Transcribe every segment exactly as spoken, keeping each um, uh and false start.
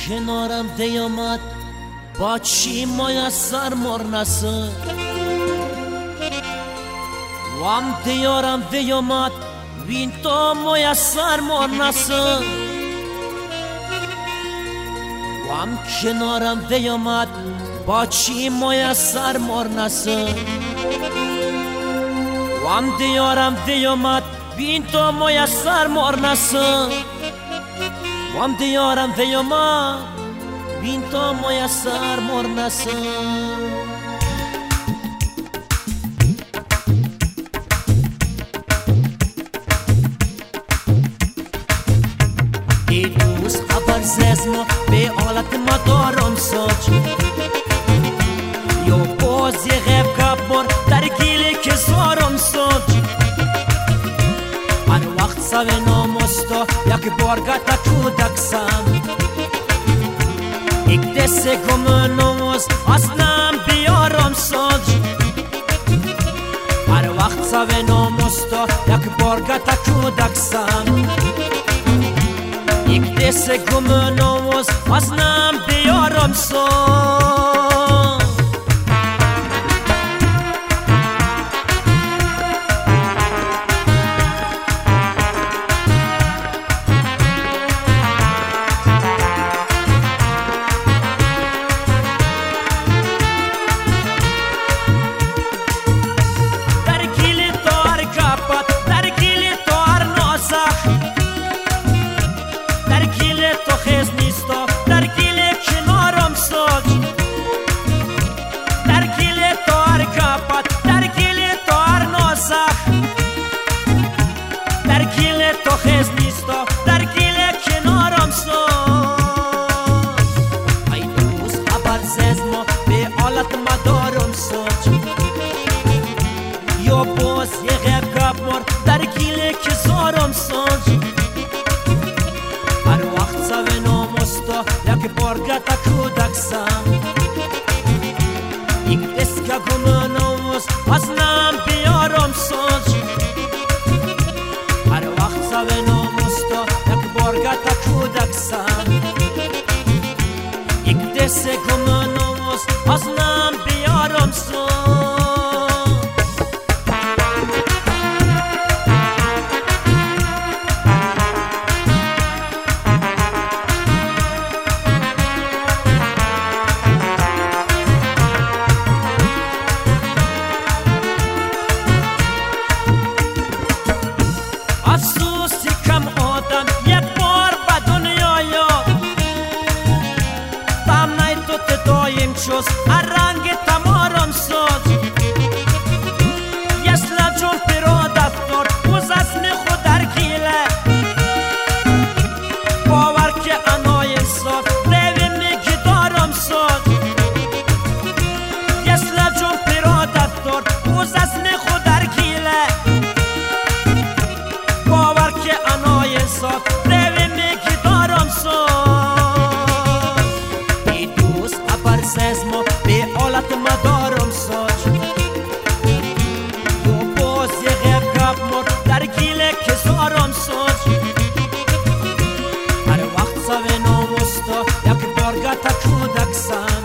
کنارم دیامد با چی میسر مرنسه وام دیارم دیامد بین تو میسر مرنسه وام کنارم دیامد با چی میسر مرنسه وام دیارم دیامد بین تو میسر مرنسه وام دیارم دیامد بین تو میسر مرنسه ای دوست خبر ززما به حالت ما دارم ساج یا باز یه غیب کبار در گیلی که زارم ساج هر وقت سوی نامستا یک بارگه تا کودکسم یک دست گم نماز اصلا بیارم ساج هر وقت سوی نامستا یک بارگه تا کودکسم یک دست گم نماز اصلا بیارم ساج تو خیز نیستا در گیله کنارم سا ای دوست خبر زز ما به حالت ما دارم ساج یا باز یه غیب گپ مار در گیله که زارم ساج هر وقت سوی نامستا یک بارگه تا کودکسم یک دست که گم ناموز اصلا بیارم ساج هر وقت سوی نامستا یک بارگه تا کودکسم یک دست گم ناموز اصلا بیارم ساج افسوسی کم آدم یک بار به دنیا یا تمنای تو تدایم چوز هر رنگ تمارم ساز یسلا جون پیرو دفتار اوز اسم خود در گیله باور که انای ساز روی میگی دارم ساز یسلا جون پیرو دفتار اوز اسم خود در گیله باور که انای ساد روی میگی دارم ساد ای دوست خبر زز ما به حالت ما دارم ساج یا باز یه غیب گپ مار در گیله که زارم ساج هر وقت سوی نامستا یک بارگه تا کودکسم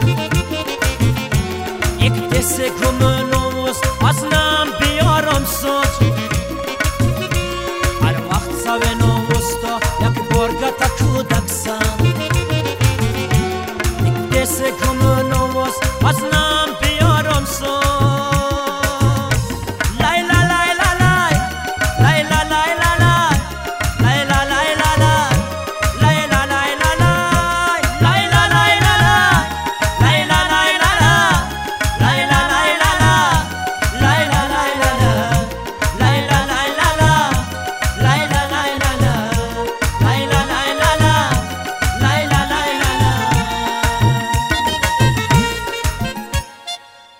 یک دست گم ناموز اصلا بیارم ساج سوی نامستا یک بارگه تا کودکسم یک دست